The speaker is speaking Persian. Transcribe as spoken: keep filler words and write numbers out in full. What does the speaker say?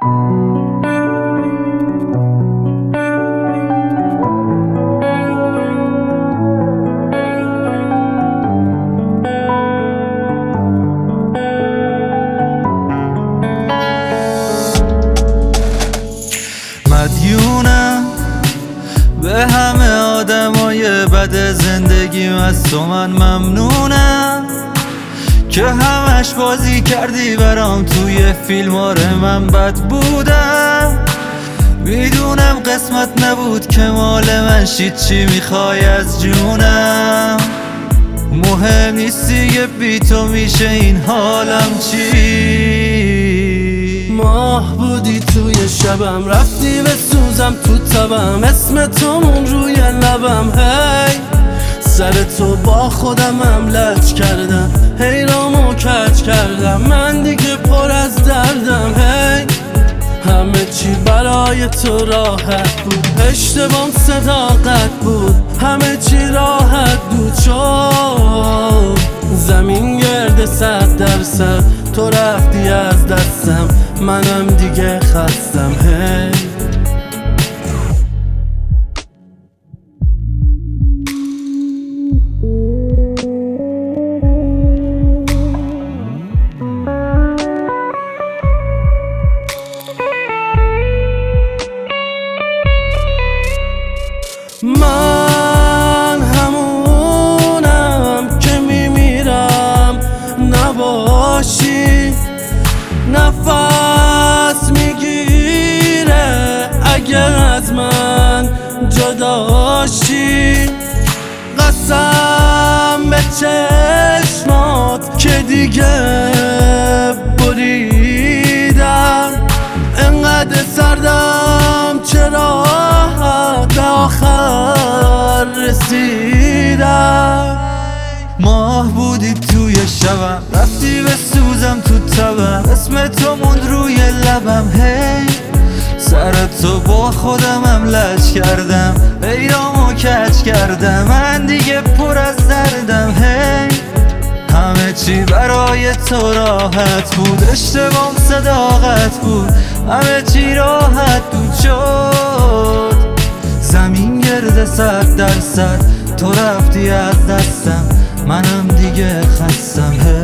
مدیونم به همه آدمای بد زندگیم، از تو من ممنونم که همش بازی کردی برام توی فیلم. آره من بد بودم، میدونم قسمت نبود که مال من شید. چی میخوای از جونم؟ مهم نیست دیگه، بی تو میشه این حالم چی؟ ماه بودی توی شبم، رفتی به سوزم تو تبم، اسم تو مون روی لبم. هی سر تو با خودمم لج کردم، حیرامو کج کردم، من دیگه پر از دردم. هی همه چی برای تو راحت بود، اشتبام صداقت بود، همه چی راحت بود شد. زمین گرد صد درصد، تو رفتی از دستم، منم دیگه خستم. هی من همونم که میمیرم نباشی، نفس میگیره اگه از من جداشی. قسم به چشمات که دیگه بریدم، انقدر سردم چرا به آخر رسیدم. ماه بودی توی شبم، رفتی به سوزم تو تبم، اسم تو موند روی لبم. هی سر تو با خودمم لج کردم، حیرامو کج کردم، من دیگه پر از دردم. هی همه چی برای تو راحت بود، اشتبام صداقت بود، همه چی راحت بود شد. زمین گرد صد درصد، تو رفتی از دستم، منم دیگه خستم.